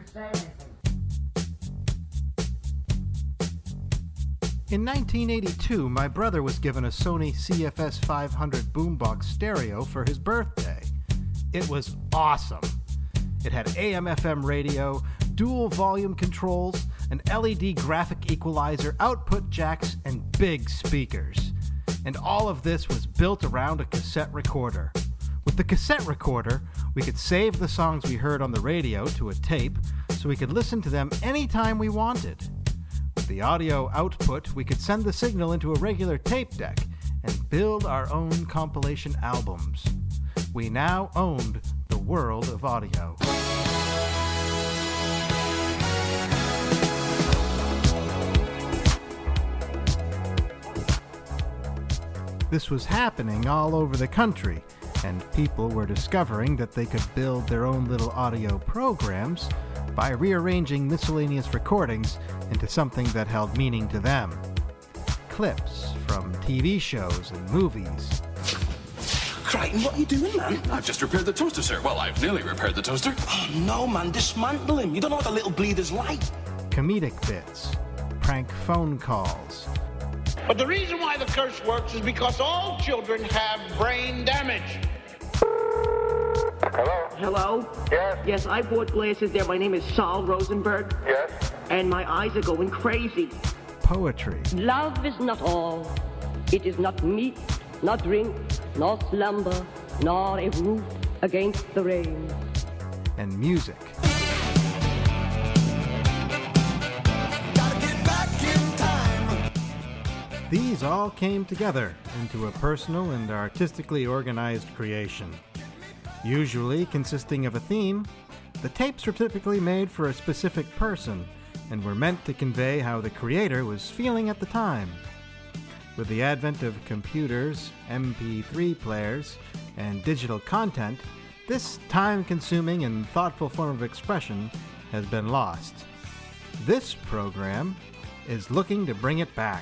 In 1982, my brother was given a Sony CFS 500 boombox stereo for his birthday. It was awesome. It had AM/FM radio, dual volume controls, an LED graphic equalizer, output jacks, and big speakers. And all of this was built around a cassette recorder. With the cassette recorder, we could save the songs we heard on the radio to a tape so we could listen to them anytime we wanted. With the audio output, we could send the signal into a regular tape deck and build our own compilation albums. We now owned the world of audio. This was happening all over the country, and people were discovering that they could build their own little audio programs by rearranging miscellaneous recordings into something that held meaning to them. Clips from TV shows and movies. Crichton, what are you doing, man? I've just repaired the toaster, sir. Well, I've nearly repaired the toaster. Oh, no, man, dismantle him. You don't know what the little bleeder's like. Comedic bits. Prank phone calls. But the reason why the curse works is because all children have brain damage. Hello? Hello? Yes? Yes, I bought glasses there. My name is Saul Rosenberg. Yes? And my eyes are going crazy. Poetry. Love is not all. It is not meat, not drink, nor slumber, nor a roof against the rain. And music. These all came together into a personal and artistically organized creation. Usually consisting of a theme, the tapes were typically made for a specific person and were meant to convey how the creator was feeling at the time. With the advent of computers, MP3 players, and digital content, this time-consuming and thoughtful form of expression has been lost. This program is looking to bring it back.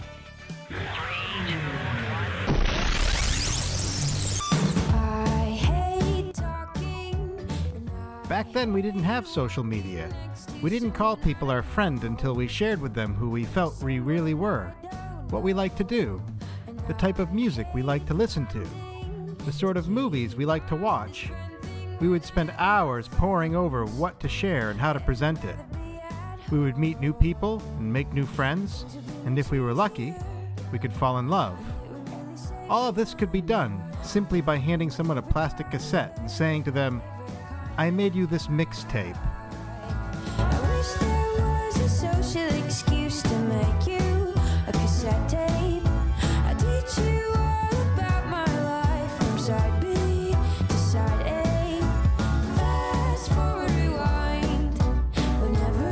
Back then, we didn't have social media. We didn't call people our friend until we shared with them who we felt we really were, what we liked to do, the type of music we liked to listen to, the sort of movies we liked to watch. We would spend hours poring over what to share and how to present it. We would meet new people and make new friends, and if we were lucky, we could fall in love. All of this could be done simply by handing someone a plastic cassette and saying to them, "I made you this mixtape." I wish there was a social excuse to make you a cassette tape. I teach you all about my life from side B to side A. Fast forward, rewind, whenever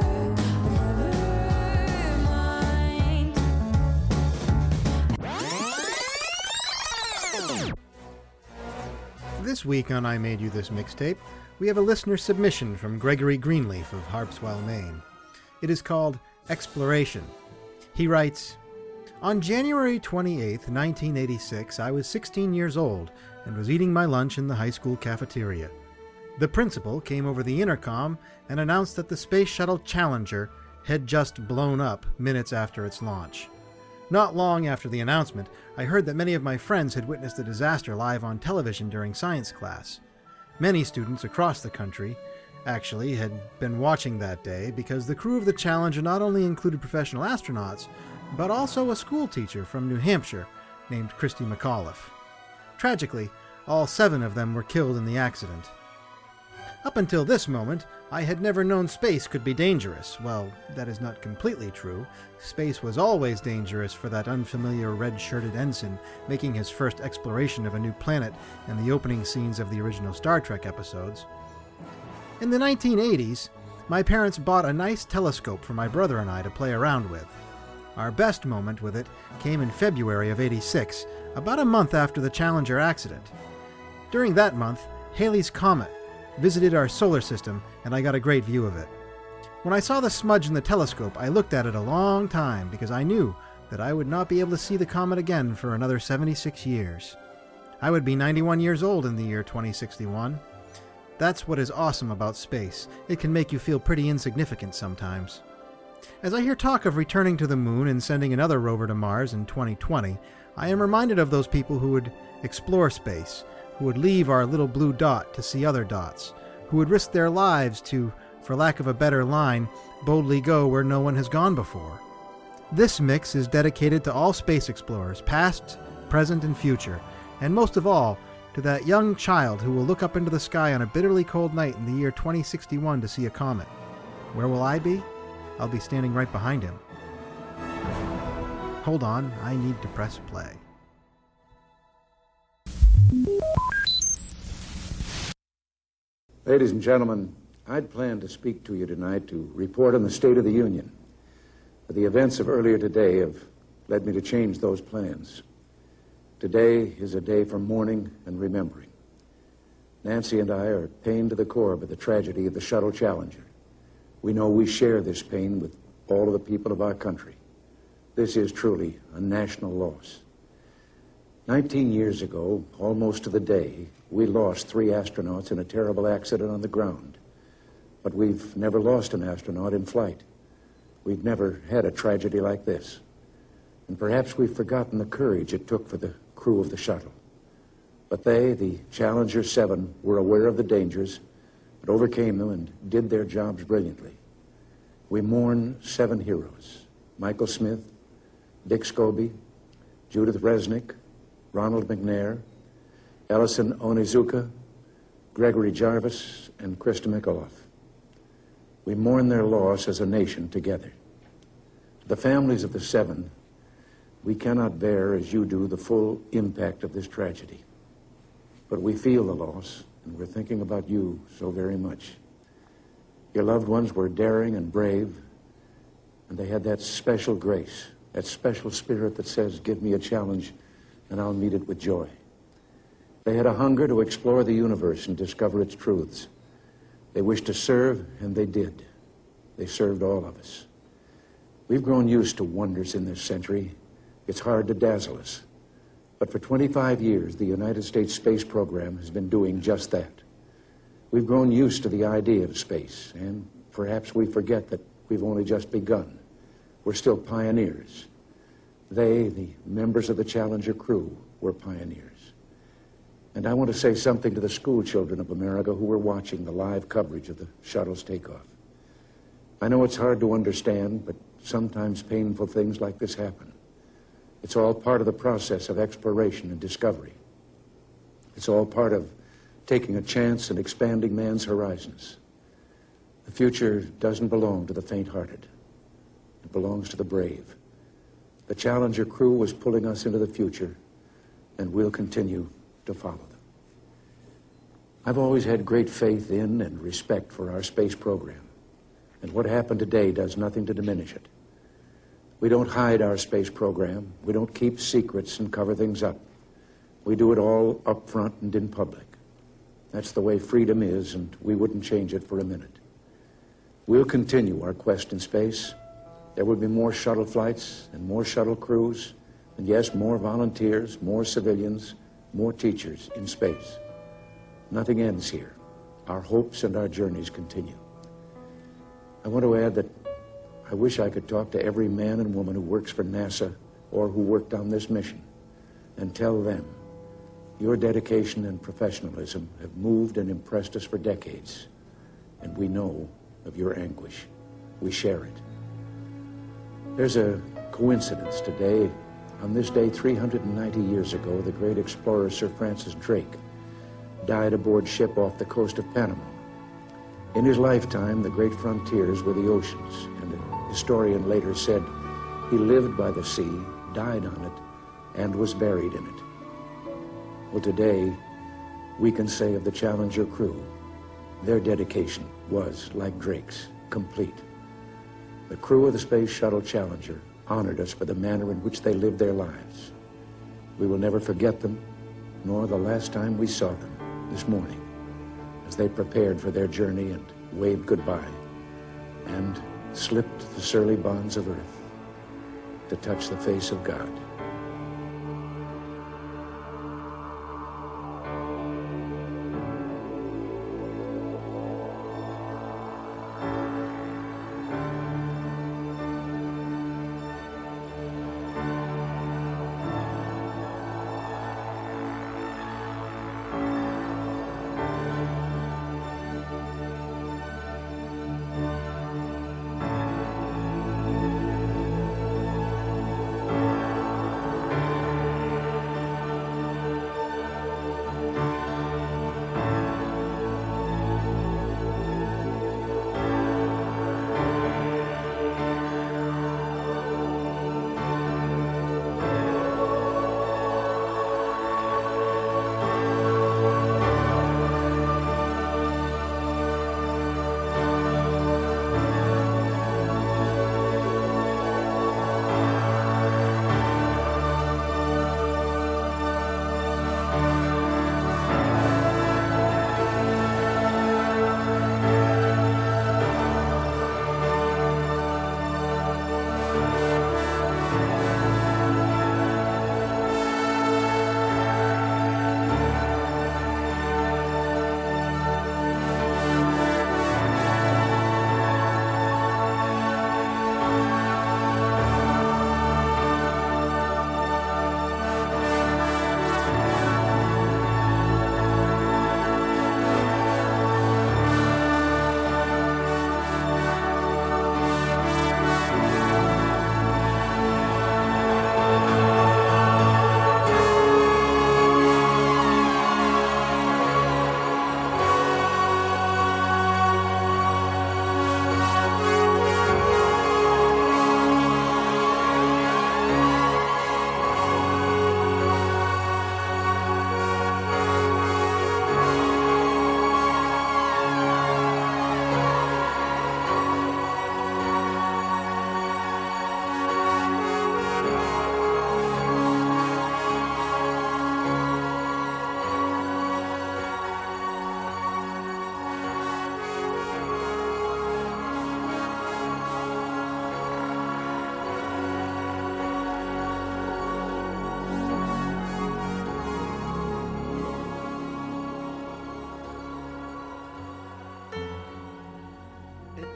mind. This week on I Made You This Mixtape, we have a listener submission from Gregory Greenleaf of Harpswell, Maine. It is called Exploration. He writes, "On January 28, 1986, I was 16 years old and was eating my lunch in the high school cafeteria. The principal came over the intercom and announced that the Space Shuttle Challenger had just blown up minutes after its launch. Not long after the announcement, I heard that many of my friends had witnessed the disaster live on television during science class. Many students across the country actually had been watching that day because the crew of the Challenger not only included professional astronauts, but also a school teacher from New Hampshire named Christy McAuliffe. Tragically, all 7 of them were killed in the accident. Up until this moment, I had never known space could be dangerous. Well, that is not completely true. Space was always dangerous for that unfamiliar red-shirted ensign making his first exploration of a new planet in the opening scenes of the original Star Trek episodes. In the 1980s, my parents bought a nice telescope for my brother and I to play around with. Our best moment with it came in February of '86, about a month after the Challenger accident. During that month, Halley's Comet visited our solar system, and I got a great view of it. When I saw the smudge in the telescope, I looked at it a long time because I knew that I would not be able to see the comet again for another 76 years. I would be 91 years old in the year 2061. That's what is awesome about space. It can make you feel pretty insignificant sometimes. As I hear talk of returning to the moon and sending another rover to Mars in 2020, I am reminded of those people who would explore space, who would leave our little blue dot to see other dots, who would risk their lives to, for lack of a better line, boldly go where no one has gone before. This mix is dedicated to all space explorers, past, present, and future, and most of all, to that young child who will look up into the sky on a bitterly cold night in the year 2061 to see a comet. Where will I be? I'll be standing right behind him. Hold on, I need to press play. Ladies and gentlemen, I'd planned to speak to you tonight to report on the State of the Union. But the events of earlier today have led me to change those plans. Today is a day for mourning and remembering. Nancy and I are pained to the core by the tragedy of the Shuttle Challenger. We know we share this pain with all of the people of our country. This is truly a national loss. 19 years ago, almost to the day, we lost 3 astronauts in a terrible accident on the ground. But we've never lost an astronaut in flight. We've never had a tragedy like this. And perhaps we've forgotten the courage it took for the crew of the shuttle. But they, the Challenger 7, were aware of the dangers, but overcame them and did their jobs brilliantly. We mourn 7 heroes: Michael Smith, Dick Scobie, Judith Resnick, Ronald McNair, Ellison Onizuka, Gregory Jarvis, and Krista McAuliffe. We mourn their loss as a nation together. To the families of the 7, we cannot bear, as you do, the full impact of this tragedy. But we feel the loss, and we're thinking about you so very much. Your loved ones were daring and brave, and they had that special grace, that special spirit that says, give me a challenge, and I'll meet it with joy. They had a hunger to explore the universe and discover its truths. They wished to serve, and they did. They served all of us. We've grown used to wonders in this century. It's hard to dazzle us. But for 25 years, the United States space program has been doing just that. We've grown used to the idea of space, and perhaps we forget that we've only just begun. We're still pioneers. They, the members of the Challenger crew, were pioneers. And I want to say something to the school children of America who were watching the live coverage of the shuttle's takeoff. I know it's hard to understand, but sometimes painful things like this happen. It's all part of the process of exploration and discovery. It's all part of taking a chance and expanding man's horizons. The future doesn't belong to the faint-hearted. It belongs to the brave. The Challenger crew was pulling us into the future, and we'll continue to follow them. I've always had great faith in and respect for our space program, and what happened today does nothing to diminish it. We don't hide our space program. We don't keep secrets and cover things up. We do it all up front and in public. That's the way freedom is, and we wouldn't change it for a minute. We'll continue our quest in space. There will be more shuttle flights and more shuttle crews, and yes, more volunteers, more civilians, more teachers in space. Nothing ends here. Our hopes and our journeys continue. I want to add that I wish I could talk to every man and woman who works for NASA or who worked on this mission and tell them your dedication and professionalism have moved and impressed us for decades, and we know of your anguish. We share it. There's a coincidence today. On this day 390 years ago, the great explorer Sir Francis Drake died aboard ship off the coast of Panama. In his lifetime, the great frontiers were the oceans, and a historian later said he lived by the sea, died on it, and was buried in it. Well, today, we can say of the Challenger crew, their dedication was, like Drake's, complete. The crew of the Space Shuttle Challenger honored us for the manner in which they lived their lives. We will never forget them, nor the last time we saw them this morning, as they prepared for their journey and waved goodbye and slipped the surly bonds of earth to touch the face of God.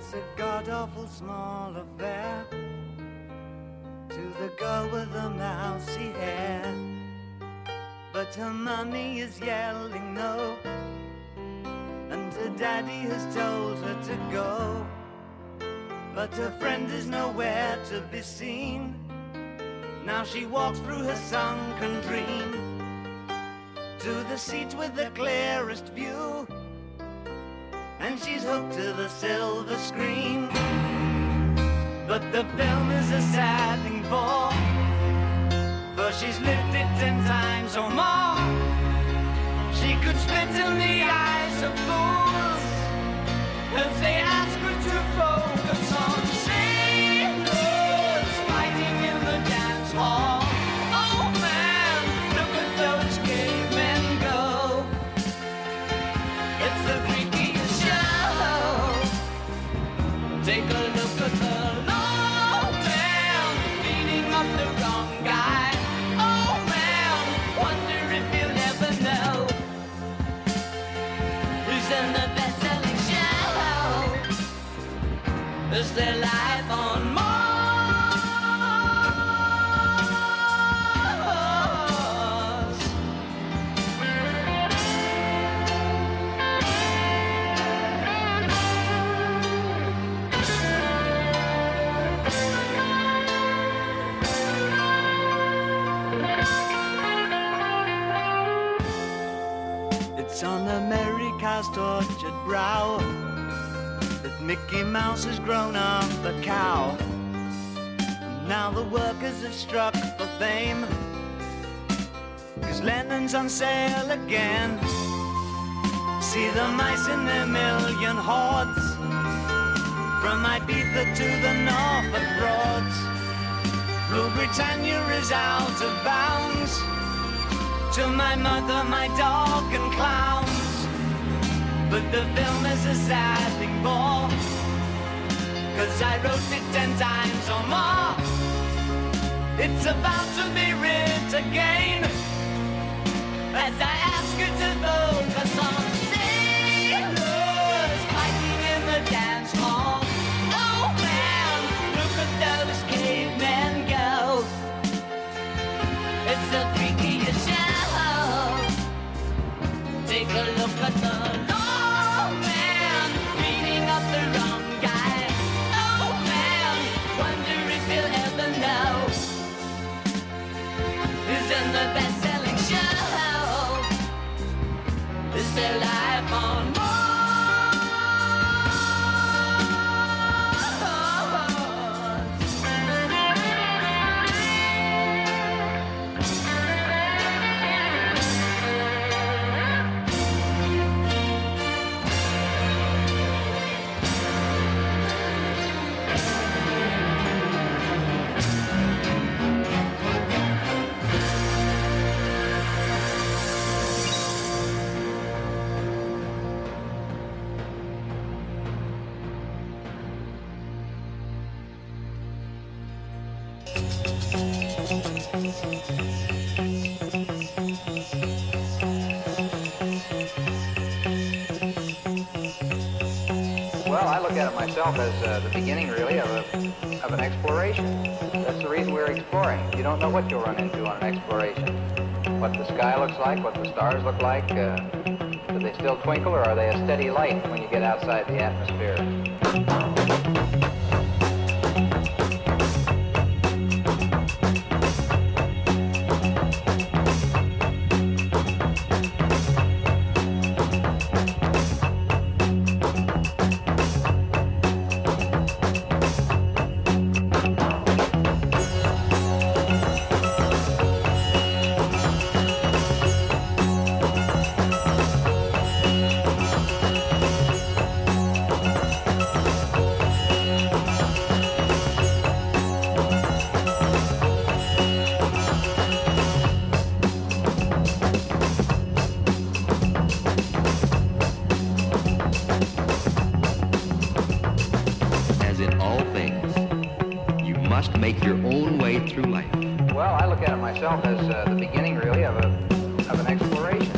It's a god-awful small affair to the girl with the mousy hair, but her mummy is yelling no, and her daddy has told her to go, but her friend is nowhere to be seen. Now she walks through her sunken dream to the seat with the clearest view, and she's hooked to the silver screen. But the film is a sad thing for she's lived it 10 times or more. She could spit in the eyes of fools if they ask her to focus on sailors fighting in the dance hall. Oh man, look at those cavemen go. It's the freakiest show. Take a look at the low man beating up the wrong guy. Oh man, wonder if you'll ever know who's in the best-selling show. Is their life on Mars? It's on America's tortured brow that Mickey Mouse has grown up a cow. And now the workers have struck for fame, 'cause Lennon's on sale again. See the mice in their million hordes, from Ibiza to the Norfolk Broads. Rule Britannia is out of bounds, to my mother, my dog and clowns. But the film is a sad thing more, 'cause I wrote it 10 times or more. It's about to be writ again, as I ask you to focus on sailors fighting in the dance hall. Oh man, look at those cavemen go. It's the freakiest show. Take a look at the low man beating up the wrong guy. Oh man, wonder if you'll ever know who's in the best-selling show. Is their life on Mars? Well, I look at it myself as the beginning, really, of an exploration. That's the reason we're exploring. You don't know what you'll run into on an exploration. What the sky looks like, what the stars look like. Do they still twinkle, or are they a steady light when you get outside the atmosphere? Make your own way through life. Well, I look at it myself as the beginning, really, of an exploration.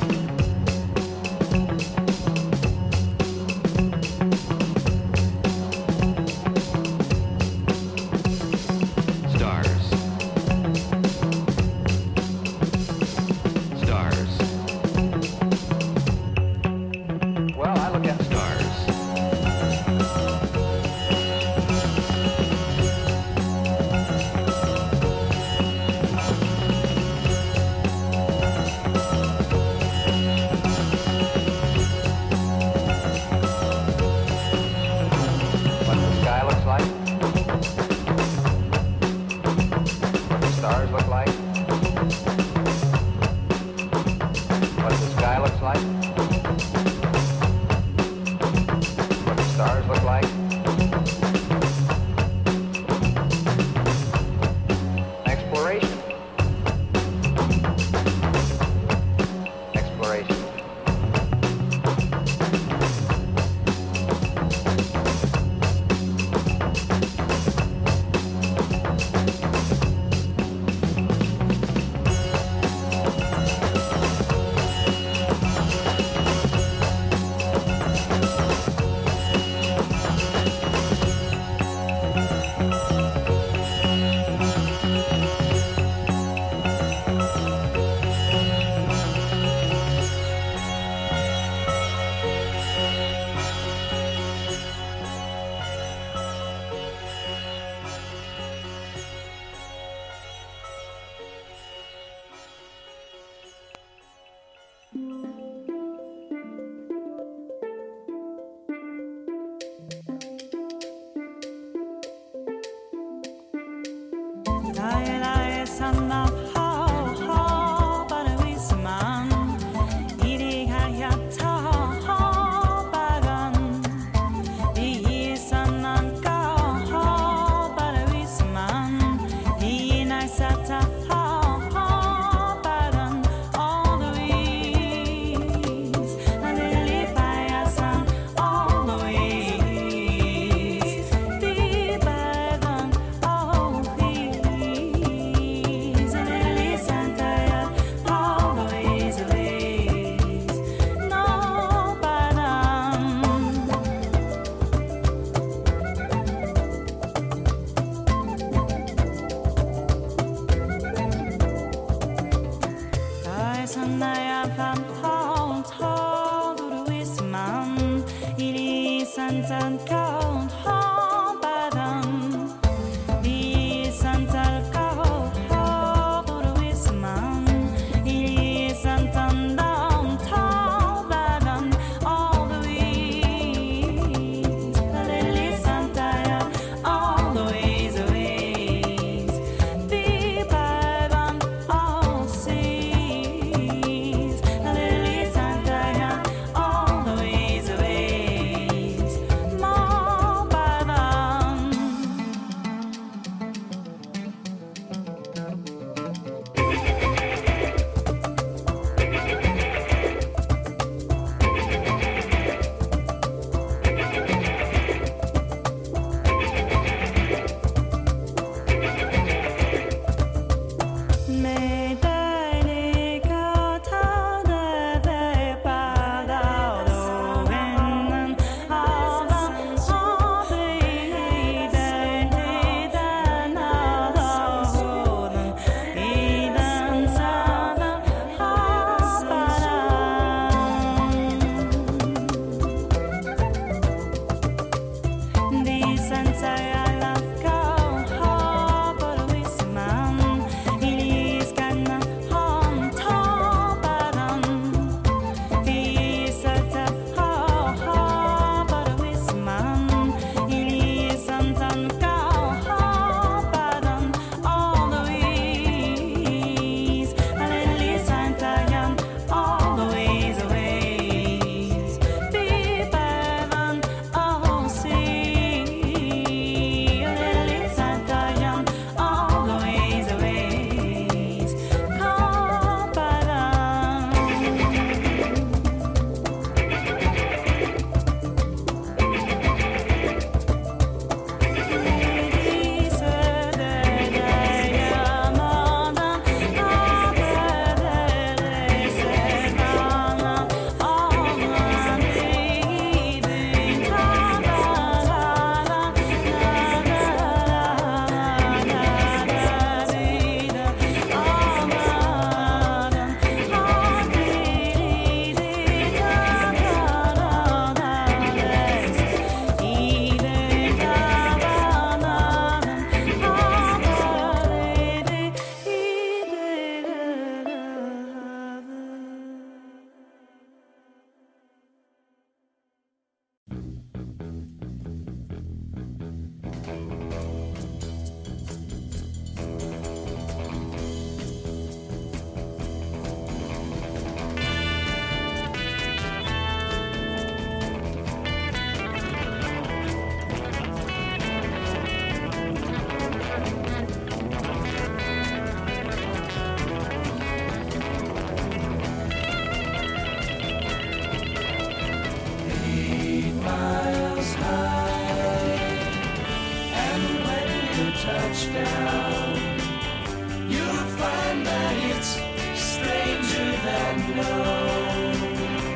touchdown, you'll find that it's stranger than known.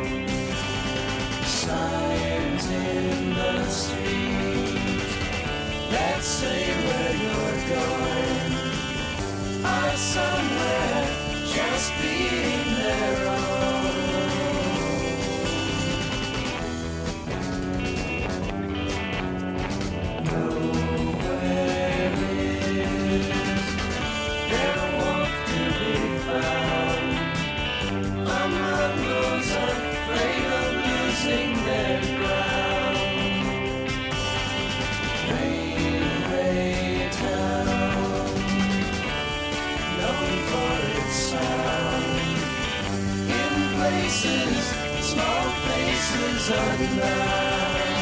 Signs in the street that say where you're going are somewhere just being their own. Nowhere is there warmth to be found among those afraid of losing their ground. Railway town, known for its sound, in places, small faces unknown.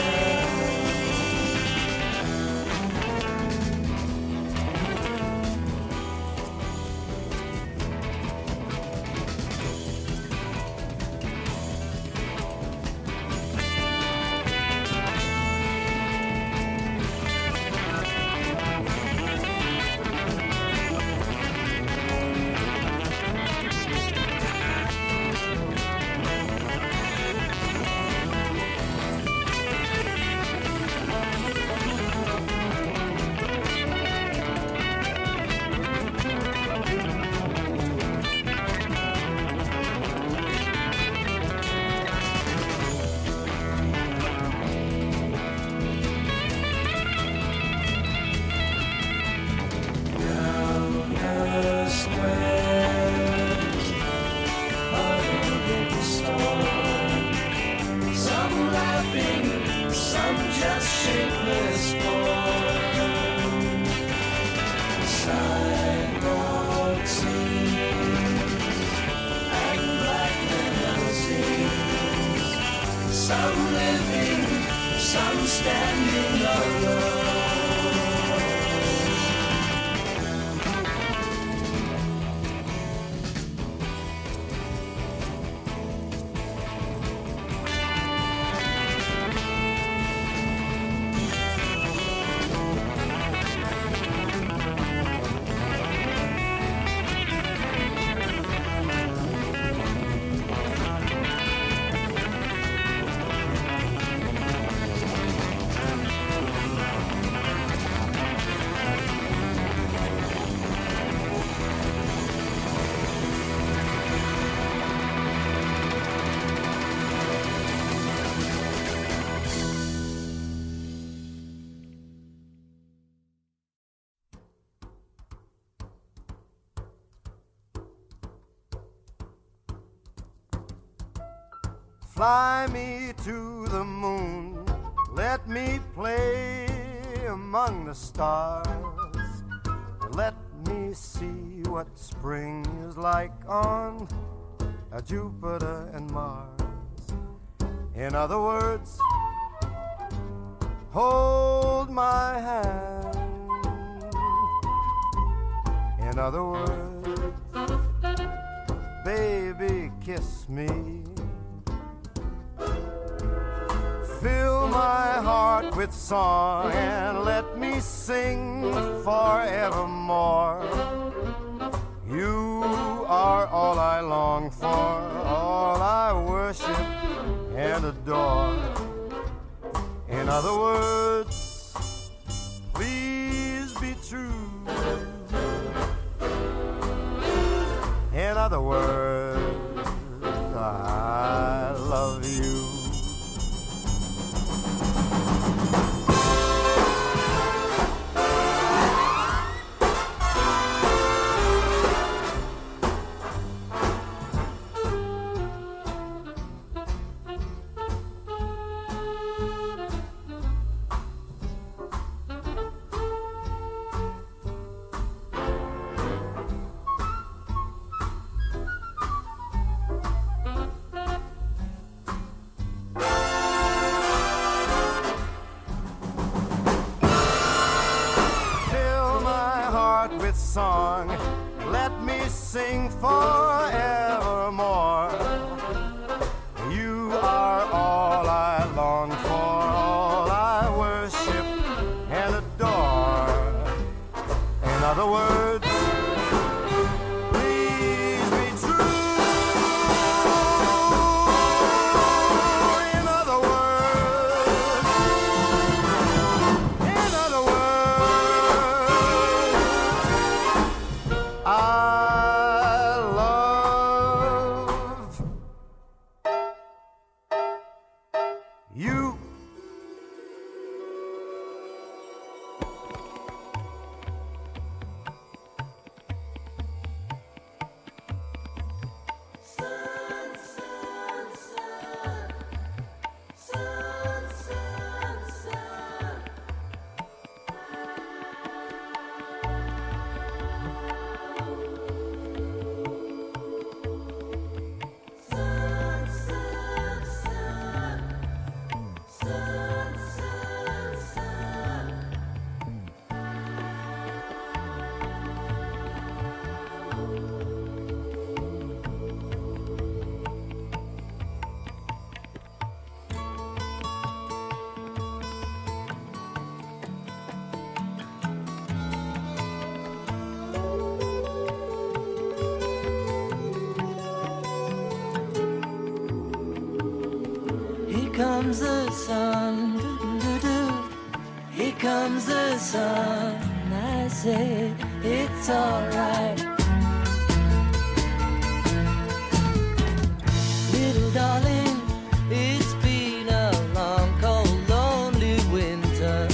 Some living, some standing alone. Fly me to the moon, let me play among the stars. Let me see what spring is like on Jupiter and Mars. In other words, hold my hand. In other words, baby, kiss me. Fill my heart with song and let me sing forevermore. You are all I long for, all I worship and adore. In other words, please be true. In other words, I love you. Song, let me sing forevermore. You are all I long for, all I worship and adore. You comes the sun, here comes the sun. I say it's alright. Little darling, it's been a long, cold, lonely winter.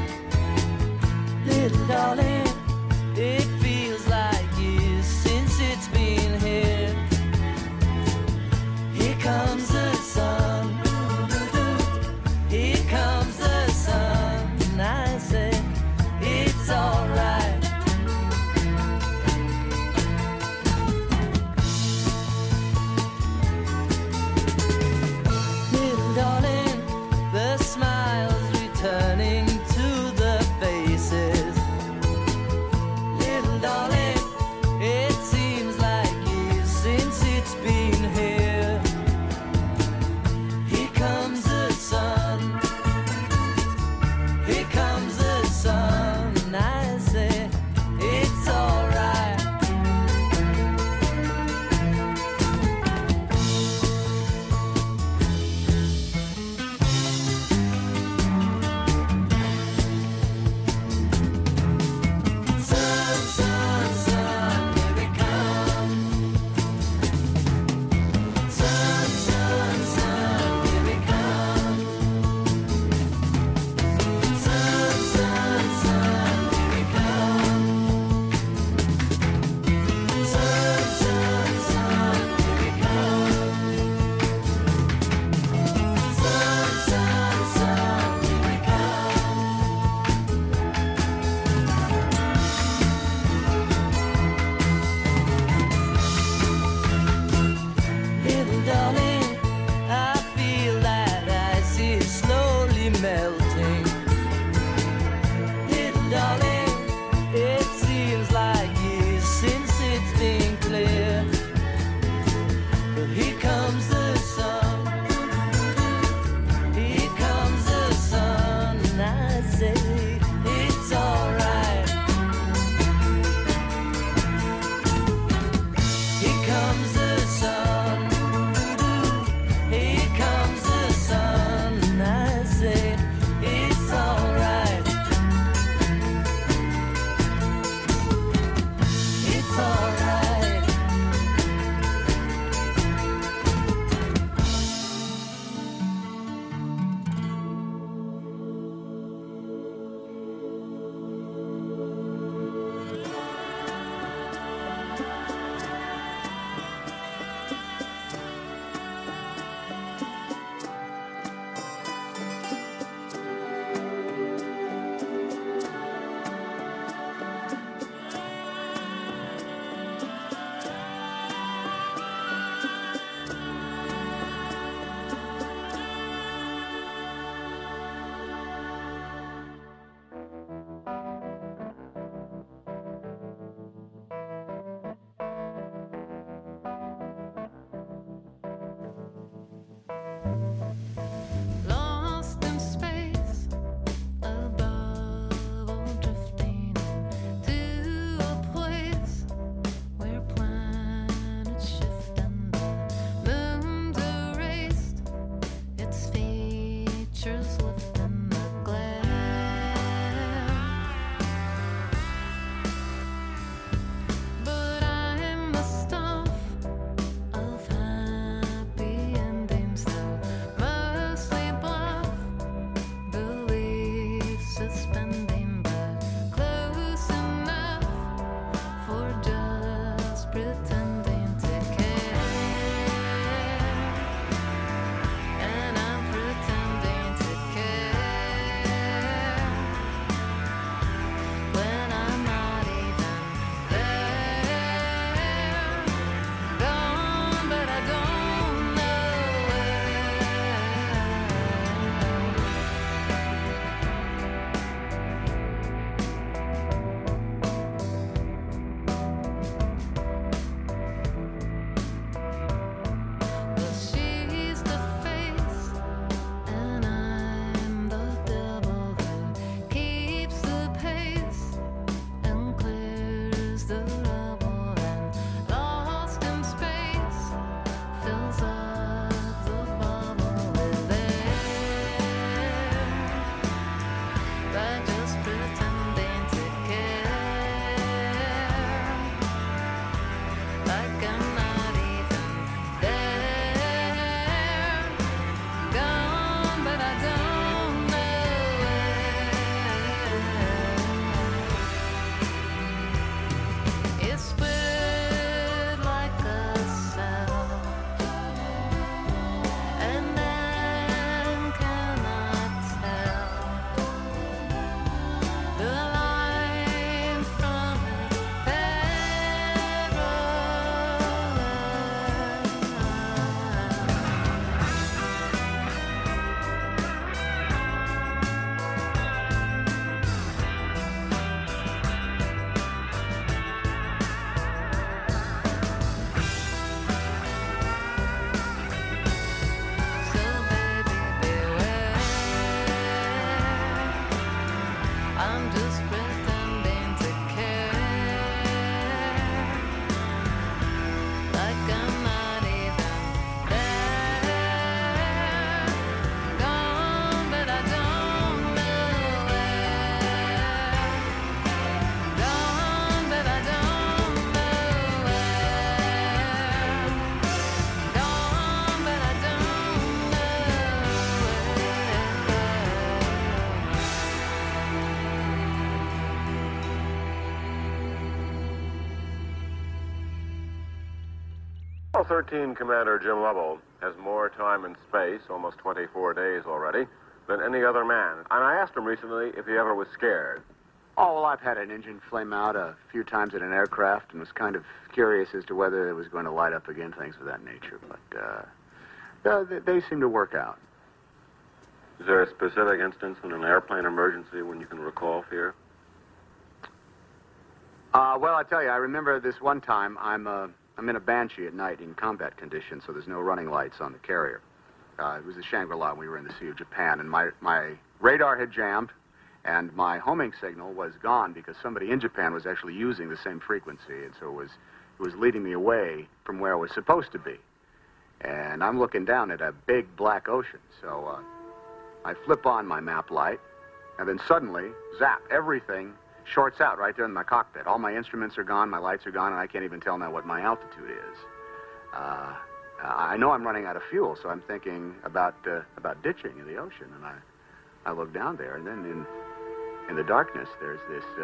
Little darling, it feels like years since it's been here. Here comes the sun. Here comes the sun, and I say it's alright. Apollo 13 Commander Jim Lovell has more time in space, almost 24 days already, than any other man. And I asked him recently if he ever was scared. Oh, well, I've had an engine flame out a few times in an aircraft and was kind of curious as to whether it was going to light up again, things of that nature. But they seem to work out. Is there a specific instance in an airplane emergency when you can recall fear? Well, I tell you, I remember this one time I'm in a Banshee at night in combat conditions, so there's no running lights on the carrier. It was the Shangri-La, and we were in the Sea of Japan, and my radar had jammed, and my homing signal was gone because somebody in Japan was actually using the same frequency, and so it was leading me away from where I was supposed to be. And I'm looking down at a big black ocean, so I flip on my map light, and then suddenly, zap, everything shorts out right there in my cockpit. All my instruments are gone, my lights are gone, and I can't even tell now what my altitude is. I know I'm running out of fuel, so I'm thinking about ditching in the ocean, and I look down there, and then in the darkness, there's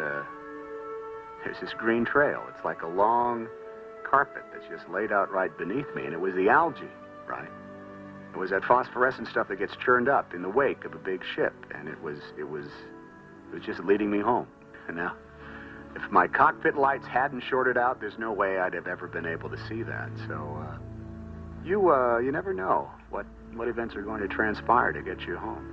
this green trail. It's like a long carpet that's just laid out right beneath me, and it was the algae, right? It was that phosphorescent stuff that gets churned up in the wake of a big ship, and it was just leading me home. And now, if my cockpit lights hadn't shorted out, there's no way I'd have ever been able to see that. So, you never know what events are going to transpire to get you home.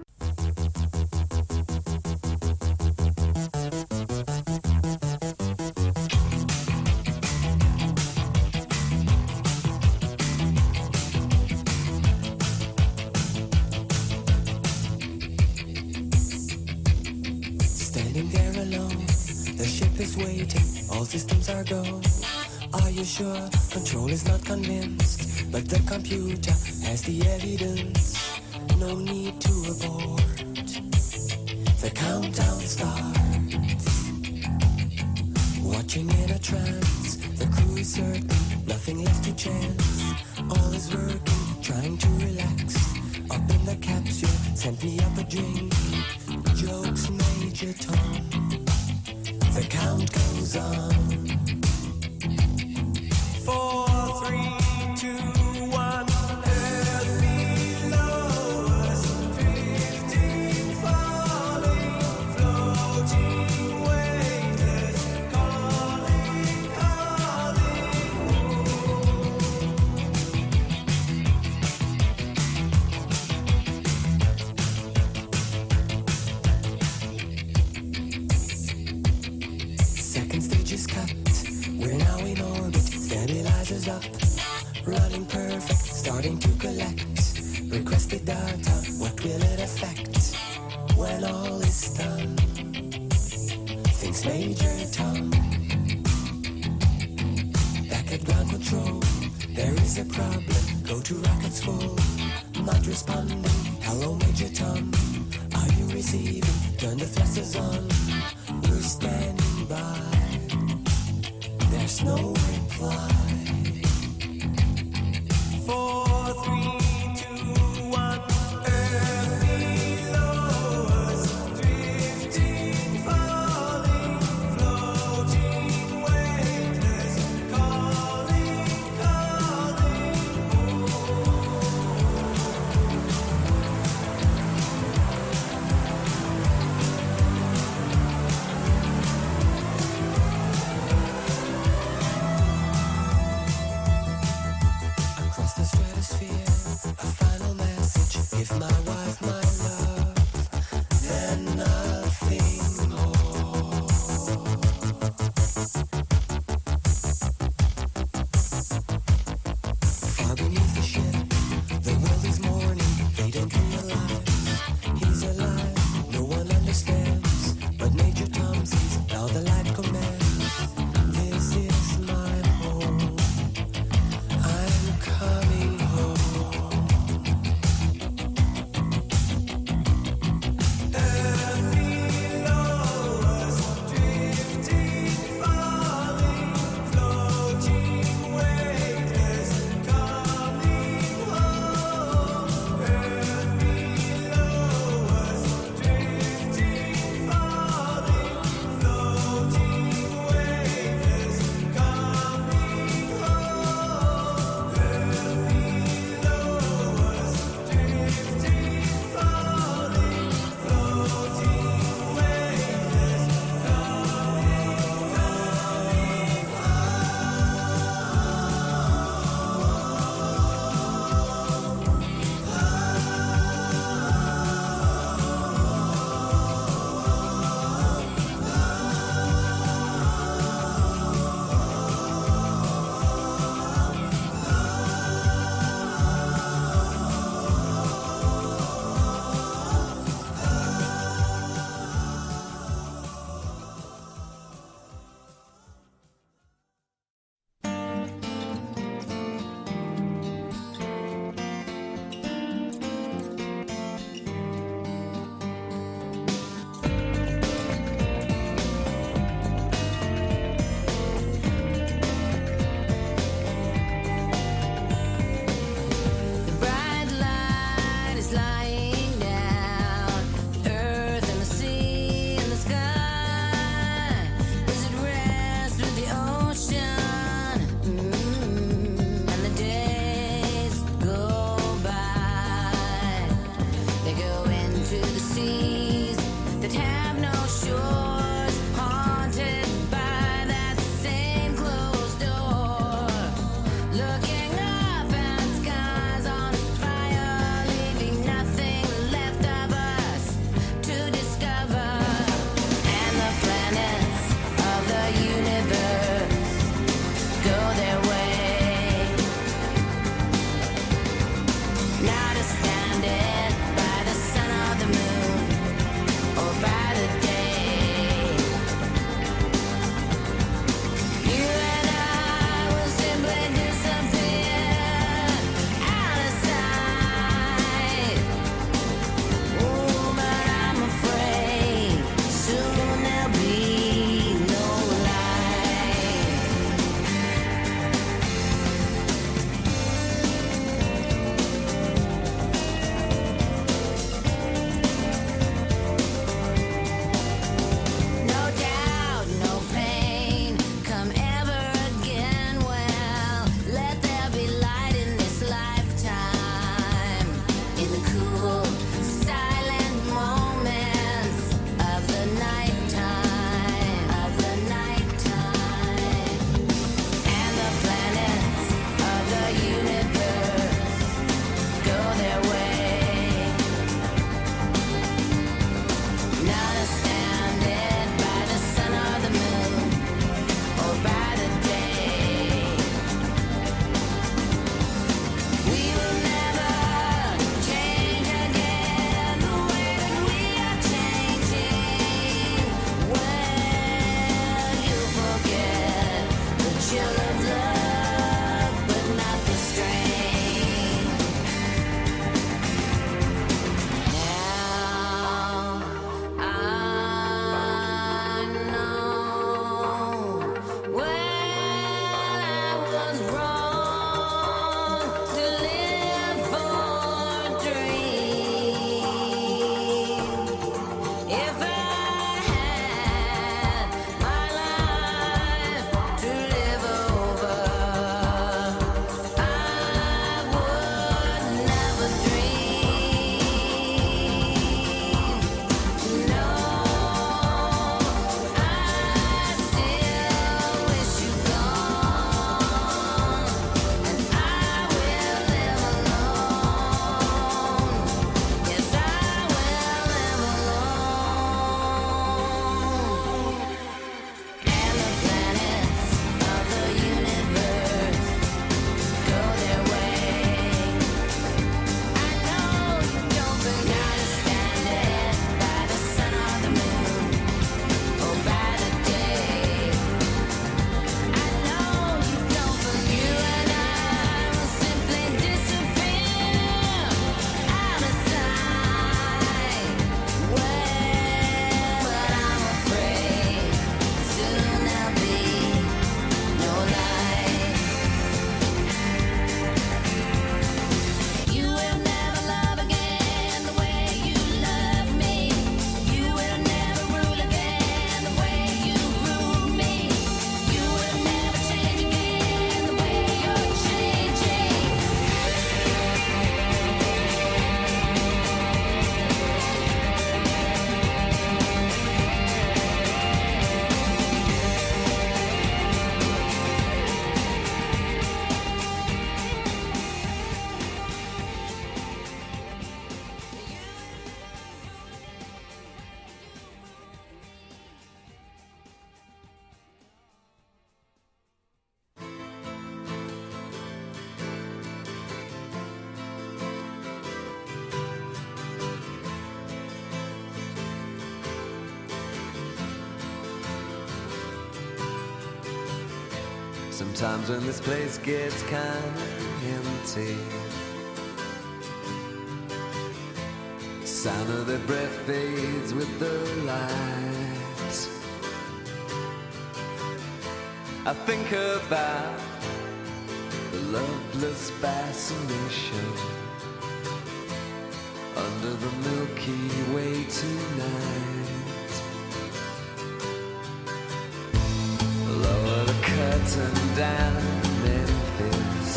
All systems are go. Are you sure? Control is not convinced, but the computer has the evidence. No need to abort. The countdown starts. Watching in a trance, the crew is certain, nothing left to chance. All is working, trying to relax. Up in the capsule, sent me up a drink. Jokes, Major Tom. The count goes on. 4, 3, 2, 1. Earth below us, drifting, falling, floating, weightless, calling, calling. Second stage is cut. We're now in orbit. Stabilizers up. Running perfect. Starting to collect. Requested data. What will it affect when all is done? Thinks Major Tom. Back at ground control. There is a problem. Go to rockets full. Not responding. Hello, Major Tom. Are you receiving? Turn the thrusters on. We're standing by. There's no reply. 4, 3, 2, 1. Earth below us, drifting, falling, floating, weightless, calling, calling. Sometimes when this place gets kinda empty, sound of their breath fades with the light. I think about the loveless fascination under the Milky Way tonight. Lower the curtain down Memphis,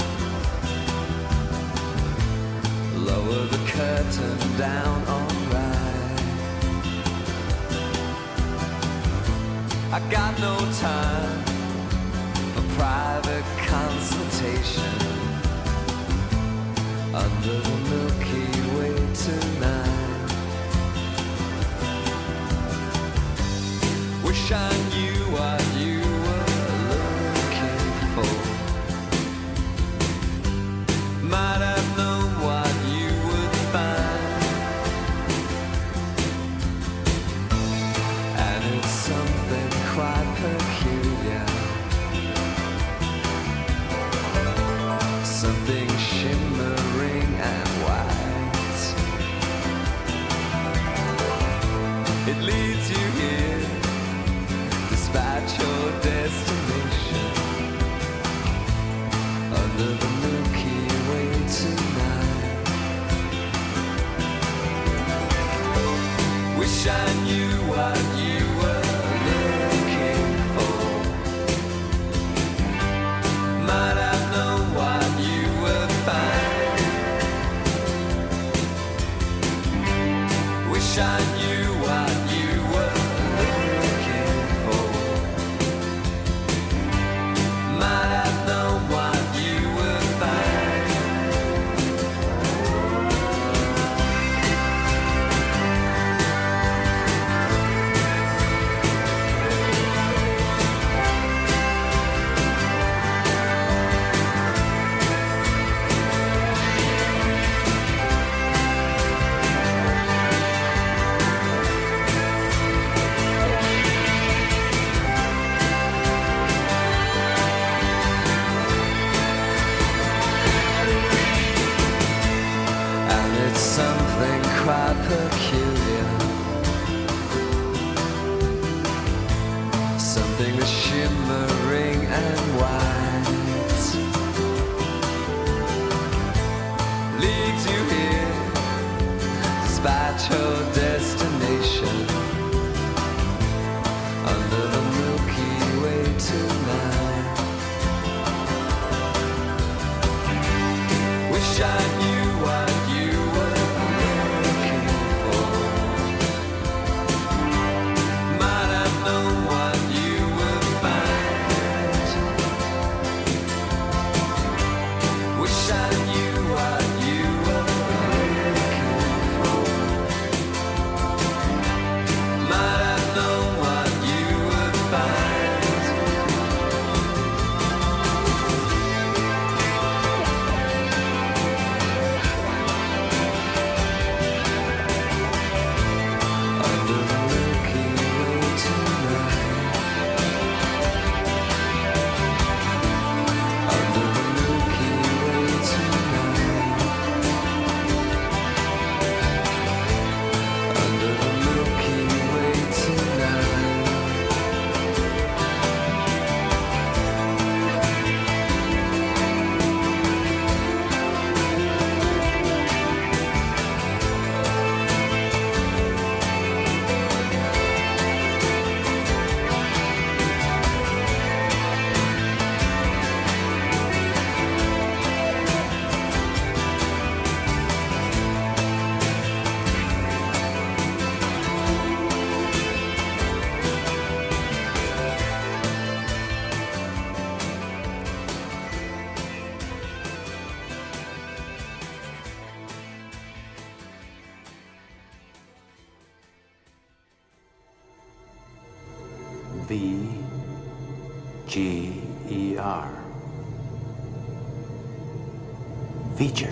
lower the curtain down, alright. I got no time for private consultation under the Milky Way tonight. Wish I knew what you were looking for. Might have known what you would find. And it's something quite peculiar, something shimmering and white. It leads you here, despite your destination, under the Milky Way tonight. Wish I knew what you were looking for. Might have known what you would find. Wish I knew what you were looking for. Might have known what you would find. And it's something quite peculiar, something that's shimmering and white. Leads you here, despite your destination, under the Milky Way tonight. Wish I knew what you were looking for. Might have known what you would find. Wish I knew what you were looking for. Might have known what you would find. Under the Milky Way tonight. Under the Milky Way tonight. Under the Milky Way tonight. V-G-E-R. Feature.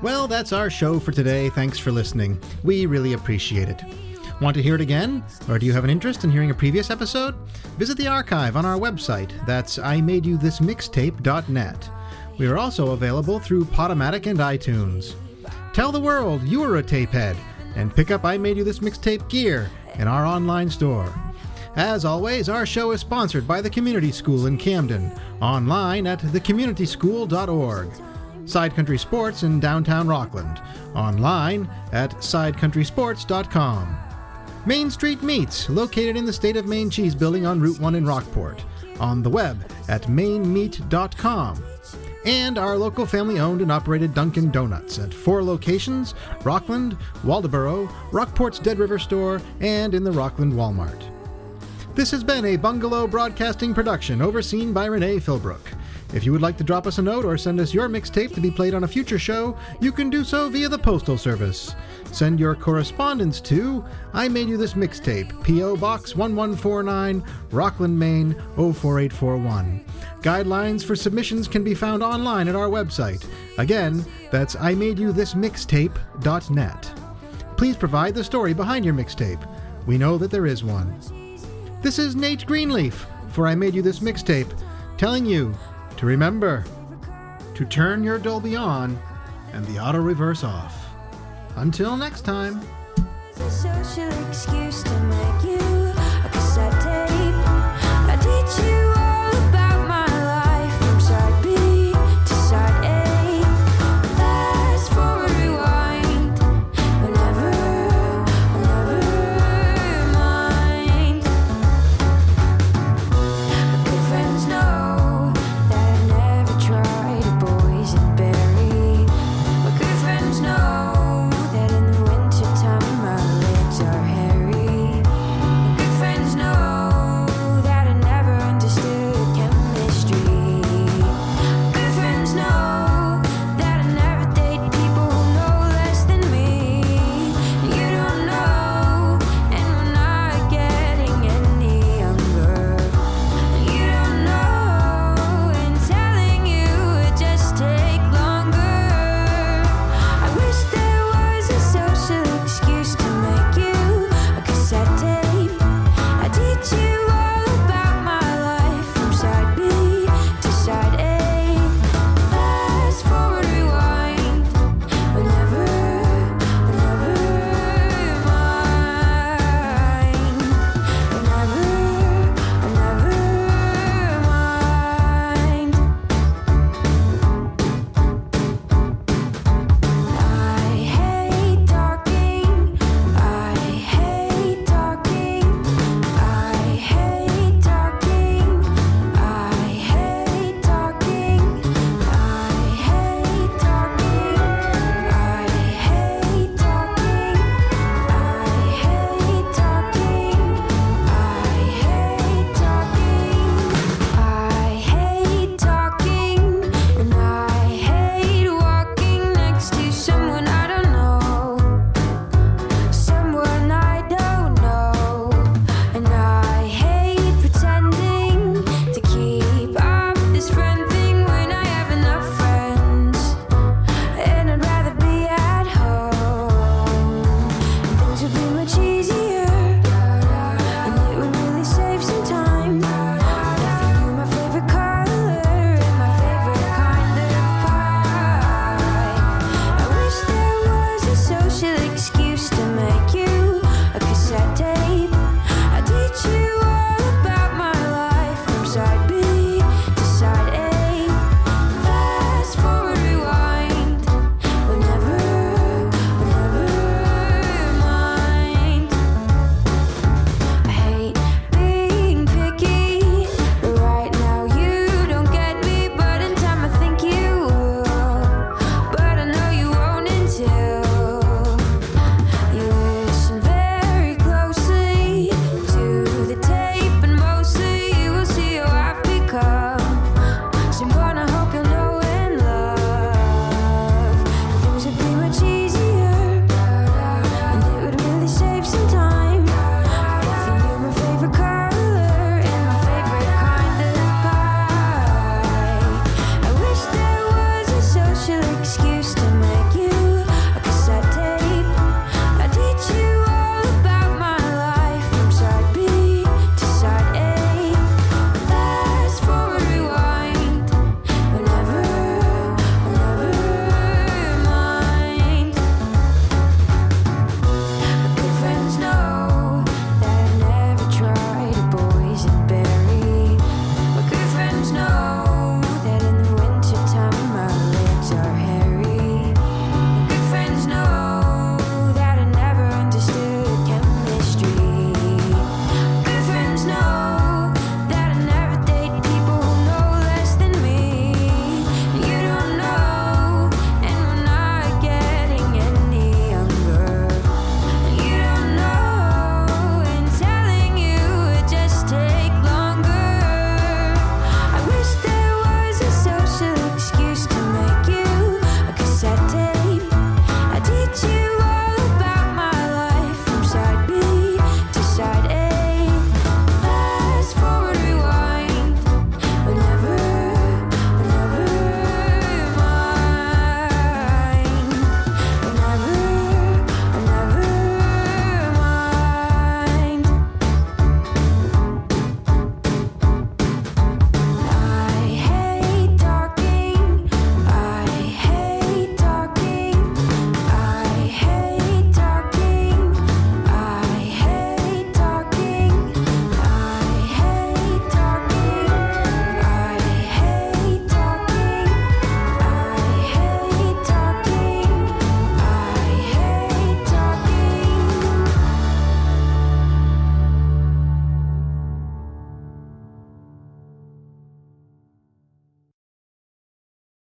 Well, that's our show for today. Thanks for listening. We really appreciate it. Want to hear it again? Or do you have an interest in hearing a previous episode? Visit the archive on our website. That's imadeyouthismixtape.net. We are also available through Podomatic and iTunes. Tell the world you are a tapehead and pick up I Made You This Mixtape gear in our online store. As always, our show is sponsored by the Community School in Camden, online at thecommunityschool.org. Side Country Sports in downtown Rockland, online at sidecountrysports.com. Main Street Meats, located in the State of Maine Cheese Building on Route 1 in Rockport, on the web at mainmeat.com. And our local family-owned and operated Dunkin' Donuts at 4 locations, Rockland, Waldoboro, Rockport's Dead River Store, and in the Rockland Walmart. This has been a Bungalow Broadcasting production overseen by Renee Philbrook. If you would like to drop us a note or send us your mixtape to be played on a future show, you can do so via the Postal Service. Send your correspondence to I Made You This Mixtape, P.O. Box 1149, Rockland, Maine 04841. Guidelines for submissions can be found online at our website. Again, that's imadeyouthismixtape.net. Please provide the story behind your mixtape. We know that there is one. This is Nate Greenleaf for I Made You This Mixtape, telling you to remember to turn your Dolby on and the auto reverse off. Until next time.